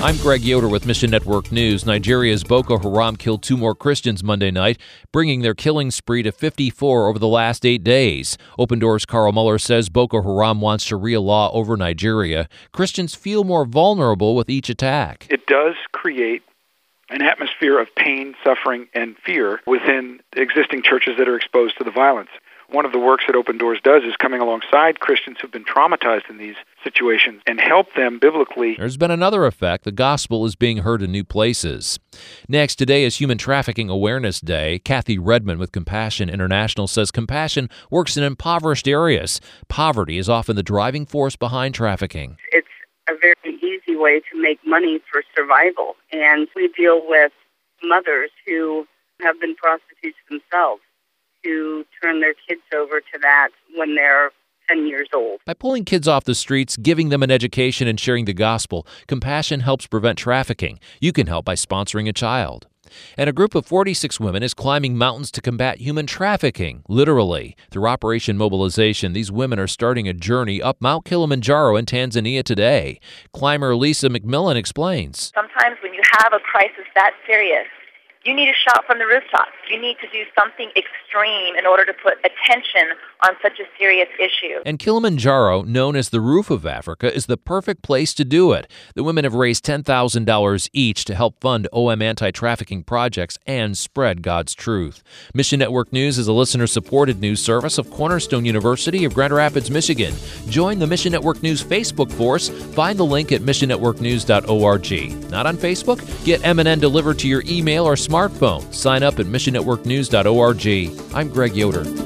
I'm Greg Yoder with Mission Network News. Nigeria's Boko Haram killed 2 more Christians Monday night, bringing their killing spree to 54 over the last 8 days. Open Doors' Carl Muller says Boko Haram wants Sharia law over Nigeria. Christians feel more vulnerable with each attack. It does create an atmosphere of pain, suffering, and fear within existing churches that are exposed to the violence. One of the works that Open Doors does is coming alongside Christians who've been traumatized in these situations and help them biblically. There's been another effect. The gospel is being heard in new places. Next, today is Human Trafficking Awareness Day. Kathy Redmond with Compassion International says Compassion works in impoverished areas. Poverty is often the driving force behind trafficking. It's a very easy way to make money for survival, and we deal with mothers who have been prostitutes themselves, to turn their kids over to that when they're 10 years old. By pulling kids off the streets, giving them an education, and sharing the gospel, Compassion helps prevent trafficking. You can help by sponsoring a child. And a group of 46 women is climbing mountains to combat human trafficking, literally. Through Operation Mobilization, these women are starting a journey up Mount Kilimanjaro in Tanzania today. Climber Lisa McMillan explains. Sometimes when you have a crisis that serious, you need to shout from the rooftops. You need to do something extreme in order to put attention on such a serious issue. And Kilimanjaro, known as the Roof of Africa, is the perfect place to do it. The women have raised $10,000 each to help fund OM anti-trafficking projects and spread God's truth. Mission Network News is a listener-supported news service of Cornerstone University of Grand Rapids, Michigan. Join the Mission Network News Facebook force. Find the link at missionnetworknews.org. Not on Facebook? Get MNN delivered to your email or smartphone. Sign up at missionnetworknews.org. I'm Greg Yoder.